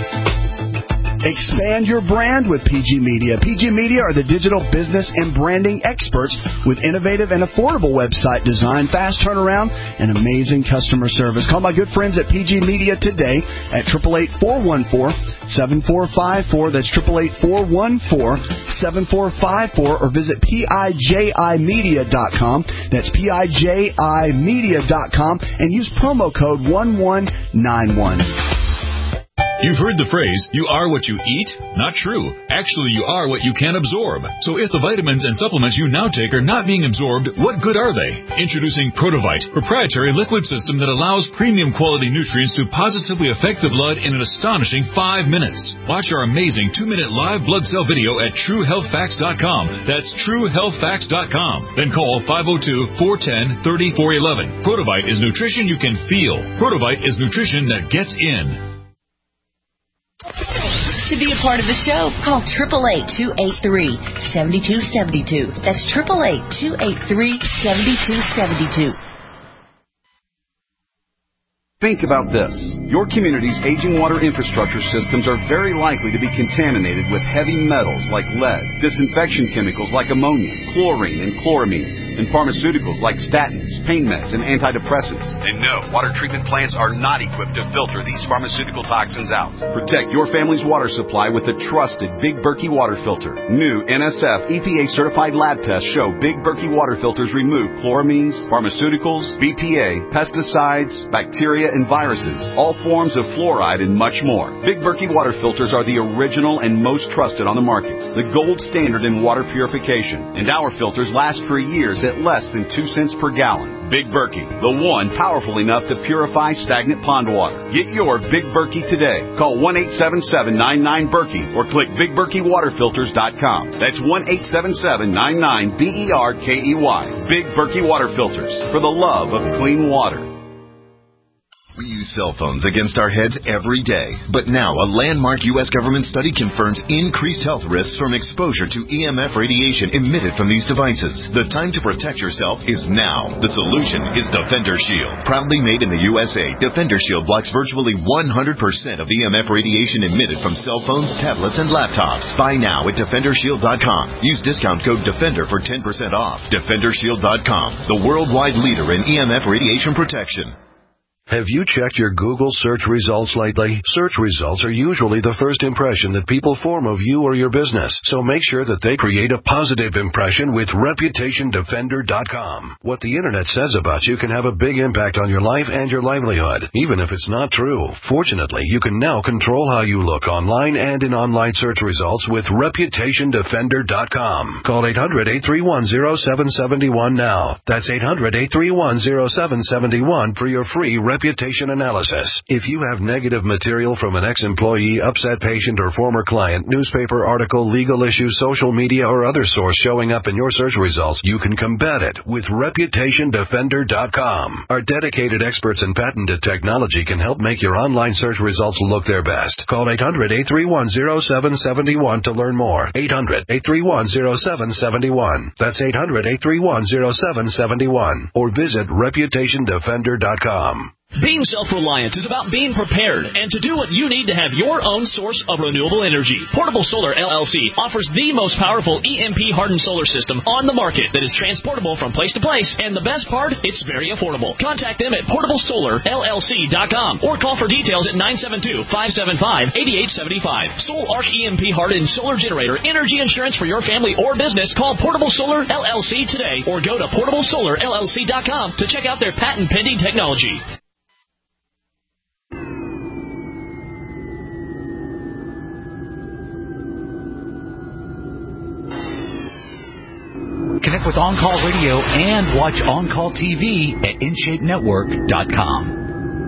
Expand your brand with PG Media. PG Media are the digital business and branding experts with innovative and affordable website design, fast turnaround, and amazing customer service. Call my good friends at PG Media today at 888-414-7454. That's 888-414-7454, or visit PIJImedia.com. That's PIJImedia.com, and use promo code 1191. You've heard the phrase, you are what you eat? Not true. Actually, you are what you can absorb. So if the vitamins and supplements you now take are not being absorbed, what good are they? Introducing Protovite, proprietary liquid system that allows premium quality nutrients to positively affect the blood in an astonishing 5 minutes. Watch our amazing 2-minute live blood cell video at TrueHealthFacts.com. That's TrueHealthFacts.com. Then call 502-410-3411. Protovite is nutrition you can feel. Protovite is nutrition that gets in. To be a part of the show, call 888-283-7272. That's 888-283-7272. Think about this. Your community's aging water infrastructure systems are very likely to be contaminated with heavy metals like lead, disinfection chemicals like ammonia, chlorine, and chloramines, and pharmaceuticals like statins, pain meds, and antidepressants. And no, water treatment plants are not equipped to filter these pharmaceutical toxins out. Protect your family's water supply with the trusted Big Berkey water filter. New NSF EPA-certified lab tests show Big Berkey water filters remove chloramines, pharmaceuticals, BPA, pesticides, bacteria, and viruses, all forms of fluoride, and much more. Big Berkey water filters are the original and most trusted on the market, the gold standard in water purification, and our filters last for years at less than 2 cents per gallon. Big Berkey, the one powerful enough to purify stagnant pond water. Get your Big Berkey today. Call 1-877-99-BERKEY or click BigBerkeyWaterFilters.com. That's 1-877-99-BERKEY. Big Berkey Water Filters, for the love of clean water. We use cell phones against our heads every day. But now a landmark U.S. government study confirms increased health risks from exposure to EMF radiation emitted from these devices. The time to protect yourself is now. The solution is Defender Shield. Proudly made in the USA, Defender Shield blocks virtually 100% of EMF radiation emitted from cell phones, tablets, and laptops. Buy now at DefenderShield.com. Use discount code DEFENDER for 10% off. DefenderShield.com, the worldwide leader in EMF radiation protection. Have you checked your Google search results lately? Search results are usually the first impression that people form of you or your business, so make sure that they create a positive impression with ReputationDefender.com. What the Internet says about you can have a big impact on your life and your livelihood, even if it's not true. Fortunately, you can now control how you look online and in online search results with ReputationDefender.com. Call 800-831-0771 now. That's 800-831-0771 for your free reputation analysis. If you have negative material from an ex-employee, upset patient, or former client, newspaper article, legal issue, social media, or other source showing up in your search results, you can combat it with ReputationDefender.com. Our dedicated experts in patented technology can help make your online search results look their best. Call 800-831-0771 to learn more. 800-831-0771. That's 800-831-0771. Or visit ReputationDefender.com. Being self-reliant is about being prepared and to do what you need to have your own source of renewable energy. Portable Solar LLC offers the most powerful EMP-hardened solar system on the market that is transportable from place to place, and the best part, it's very affordable. Contact them at portablesolarllc.com or call for details at 972-575-8875. Soul Arc EMP-hardened solar generator energy insurance for your family or business. Call Portable Solar LLC today or go to portablesolarllc.com to check out their patent-pending technology. Connect with On Call Radio and watch On Call TV at InShapeNetwork.com.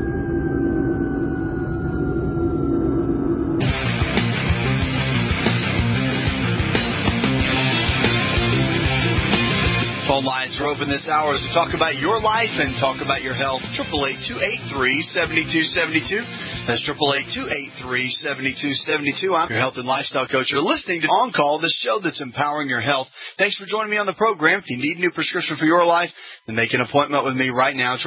Phone lines are open this hour as we talk about your life and talk about your health. 888-283-7272. That's 888-283-7272. I'm your health and lifestyle coach. You're listening to On Call, the show that's empowering your health. Thanks for joining me on the program. If you need a new prescription for your life, then make an appointment with me right now.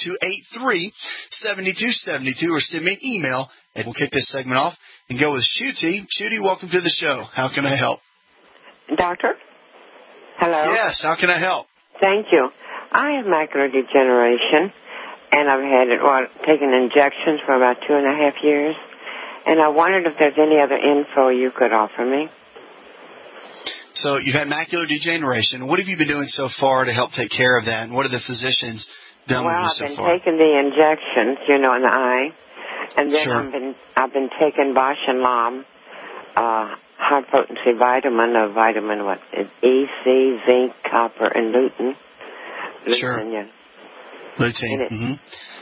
888-283-7272 or send me an email and we'll kick this segment off and go with Shooty. Shooty, welcome to the show. How can I help? Doctor? Hello? Yes, how can I help? Thank you. I have macular degeneration, and I've had it, taken injections for about 2.5 years, and I wondered if there's any other info you could offer me. So you've had macular degeneration. What have you been doing so far to help take care of that, and what have the physicians done with you so far? Well, I've been taking the injections, in the eye, and then Sure. I've been taking Bausch and Lomb, high-potency vitamin of E, C, zinc, copper, and lutein. Sure. Yeah. Lutein. Mm-hmm.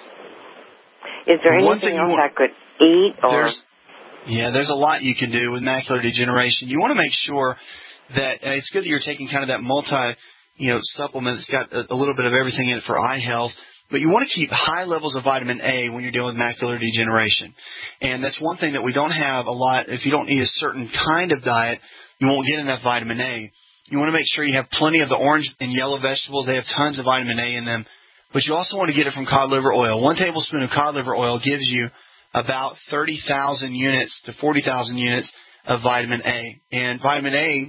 Is there anything else I could eat? There's a lot you can do with macular degeneration. You want to make sure that, and it's good that you're taking kind of that supplement that's got a little bit of everything in it for eye health. But you want to keep high levels of vitamin A when you're dealing with macular degeneration. And that's one thing that we don't have a lot. If you don't eat a certain kind of diet, you won't get enough vitamin A. You want to make sure you have plenty of the orange and yellow vegetables. They have tons of vitamin A in them. But you also want to get it from cod liver oil. 1 tablespoon of cod liver oil gives you about 30,000 units to 40,000 units of vitamin A. And vitamin A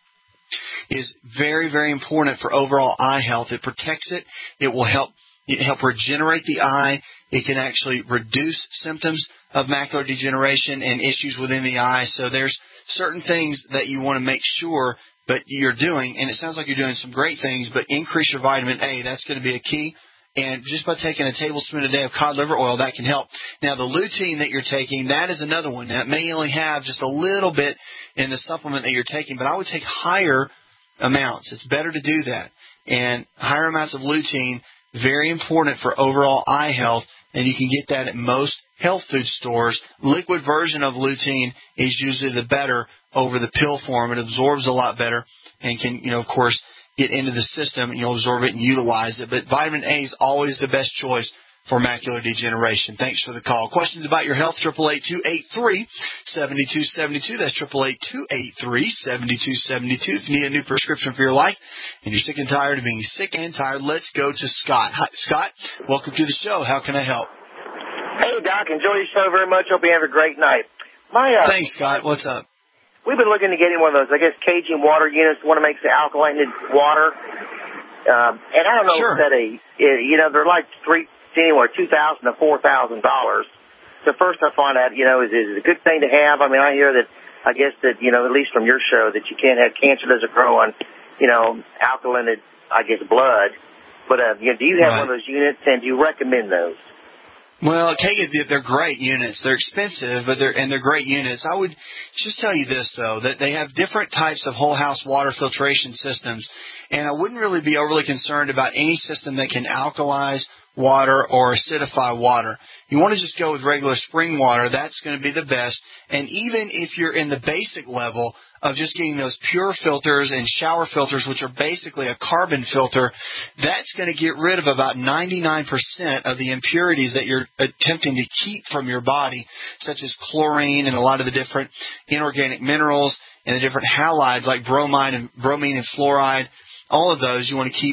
is very, very important for overall eye health. It protects it. It will help regenerate the eye. It can actually reduce symptoms of macular degeneration and issues within the eye. So there's certain things that you want to make sure that you're doing, and it sounds like you're doing some great things, but increase your vitamin A. That's going to be a key. And just by taking a tablespoon a day of cod liver oil, that can help. Now, the lutein that you're taking, that is another one. That may only have just a little bit in the supplement that you're taking, but I would take higher amounts. It's better to do that. And higher amounts of lutein, very important for overall eye health, and you can get that at most health food stores. Liquid version of lutein is usually the better over the pill form. It absorbs a lot better and can, of course, get into the system, and you'll absorb it and utilize it. But vitamin A is always the best choice for macular degeneration. Thanks for the call. Questions about your health, 888-283-7272. That's 888-283-7272. If you need a new prescription for your life and you're sick and tired of being sick and tired, let's go to Scott. Hi, Scott. Welcome to the show. How can I help? Hey, Doc. Enjoy your show very much. Hope you have a great night. Thanks, Scott. What's up? We've been looking to getting one of those, caging water units, one that makes the alkalinated water. And I don't know if that they're like anywhere $2,000 to $4,000. So first I find out, is it a good thing to have? I mean, I hear that, at least from your show, that you can't have cancer doesn't grow on, alkalinated, blood. But, do you have one of those units, and do you recommend those? Well, they're great units. They're expensive, but they're great units. I would just tell you this, though, that they have different types of whole house water filtration systems, and I wouldn't really be overly concerned about any system that can alkalize water or acidify water. You want to just go with regular spring water. That's going to be the best. And even if you're in the basic level of just getting those pure filters and shower filters, which are basically a carbon filter, that's going to get rid of about 99% of the impurities that you're attempting to keep from your body, such as chlorine and a lot of the different inorganic minerals and the different halides like bromine and bromine and fluoride. All of those you want to keep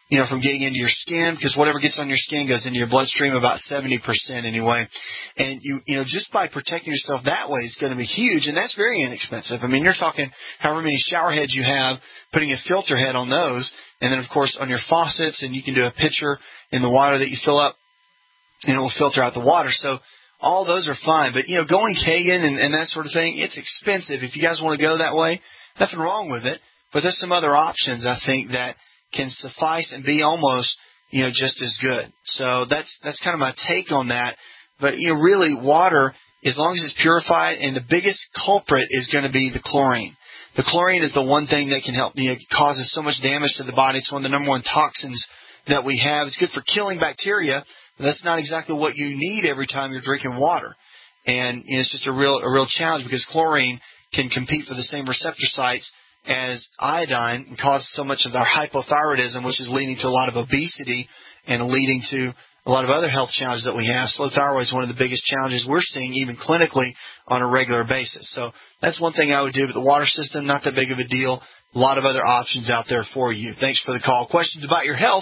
from getting into your skin, because whatever gets on your skin goes into your bloodstream, about 70% anyway. And just by protecting yourself that way is going to be huge, and that's very inexpensive. I mean, you're talking however many shower heads you have, putting a filter head on those, and then of course on your faucets, and you can do a pitcher in the water that you fill up, and it will filter out the water. So all those are fine, but going Kangen and that sort of thing, it's expensive. If you guys want to go that way, nothing wrong with it. But there's some other options, I think, that can suffice and be almost, just as good. So that's kind of my take on that. But, really, water, as long as it's purified, and the biggest culprit is going to be the chlorine. The chlorine is the one thing that can help, causes so much damage to the body. It's one of the number one toxins that we have. It's good for killing bacteria, but that's not exactly what you need every time you're drinking water. And it's just a real challenge, because chlorine can compete for the same receptor sites as iodine and cause so much of our hypothyroidism, which is leading to a lot of obesity and leading to a lot of other health challenges that we have. Slow thyroid is one of the biggest challenges we're seeing even clinically on a regular basis. So that's one thing I would do. But the water system, not that big of a deal. A lot of other options out there for you. Thanks for the call. Questions about your health,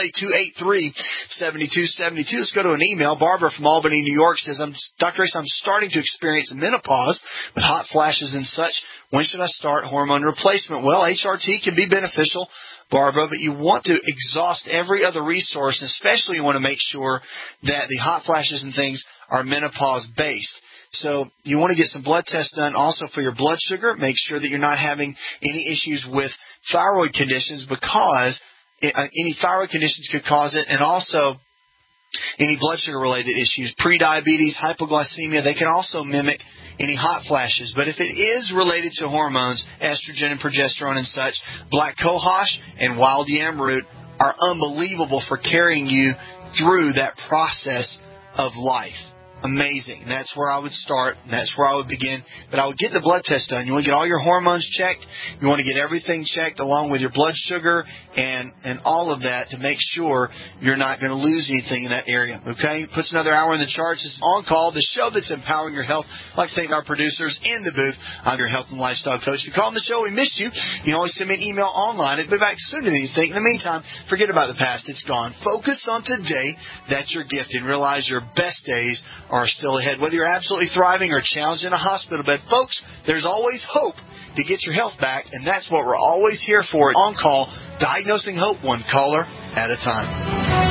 888-283-7272. Let's go to an email. Barbara from Albany, New York says, Dr. Ace, I'm starting to experience menopause with hot flashes and such. When should I start hormone replacement? Well, HRT can be beneficial, Barbara, but you want to exhaust every other resource, and especially you want to make sure that the hot flashes and things are menopause-based. So you want to get some blood tests done also for your blood sugar. Make sure that you're not having any issues with thyroid conditions, because any thyroid conditions could cause it, and also any blood sugar-related issues. Prediabetes, hypoglycemia, they can also mimic any hot flashes. But if it is related to hormones, estrogen and progesterone and such, black cohosh and wild yam root are unbelievable for carrying you through that process of life. Amazing. That's where I would start. That's where I would begin. But I would get the blood test done. You want to get all your hormones checked. You want to get everything checked along with your blood sugar and all of that to make sure you're not going to lose anything in that area. Okay? Puts another hour in the charts. This is On Call, the show that's empowering your health. I'd like to thank our producers in the booth. I'm your health and lifestyle coach. If you're calling the show, we missed you. You can always send me an email online. It'll be back sooner than you think. In the meantime, forget about the past. It's gone. Focus on today. That's your gift. And realize your best days are still ahead. Whether you're absolutely thriving or challenged in a hospital bed, folks, there's always hope to get your health back, and that's what we're always here for. On Call, diagnosing hope, one caller at a time.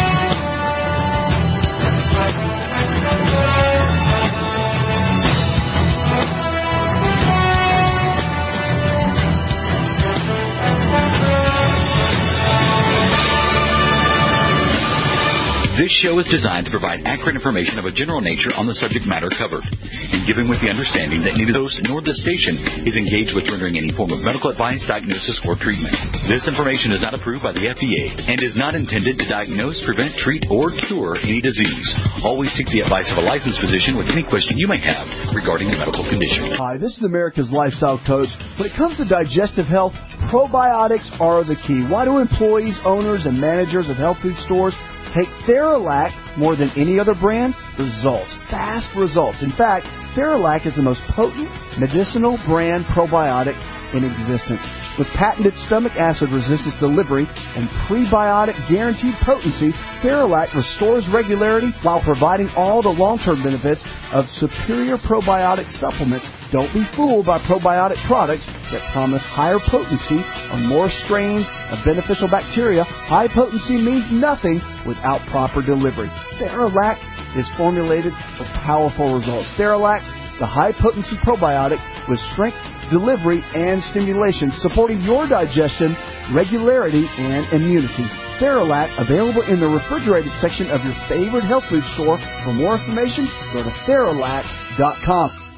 This show is designed to provide accurate information of a general nature on the subject matter covered, and given with the understanding that neither the host nor the station is engaged with rendering any form of medical advice, diagnosis, or treatment. This information is not approved by the FDA and is not intended to diagnose, prevent, treat, or cure any disease. Always seek the advice of a licensed physician with any question you may have regarding a medical condition. Hi, this is America's Lifestyle Coach. When it comes to digestive health, probiotics are the key. Why do employees, owners, and managers of health food stores take Theralac more than any other brand? Results. Fast results. In fact, Theralac is the most potent medicinal brand probiotic in existence. With patented stomach acid resistance delivery and prebiotic guaranteed potency, Theralac restores regularity while providing all the long-term benefits of superior probiotic supplements. Don't be fooled by probiotic products that promise higher potency on more strains of beneficial bacteria. High potency means nothing without proper delivery. Theralac is formulated for powerful results. Theralac, the high-potency probiotic with strength, delivery, and stimulation, supporting your digestion, regularity, and immunity. Theralac, available in the refrigerated section of your favorite health food store. For more information, go to Theralac.com.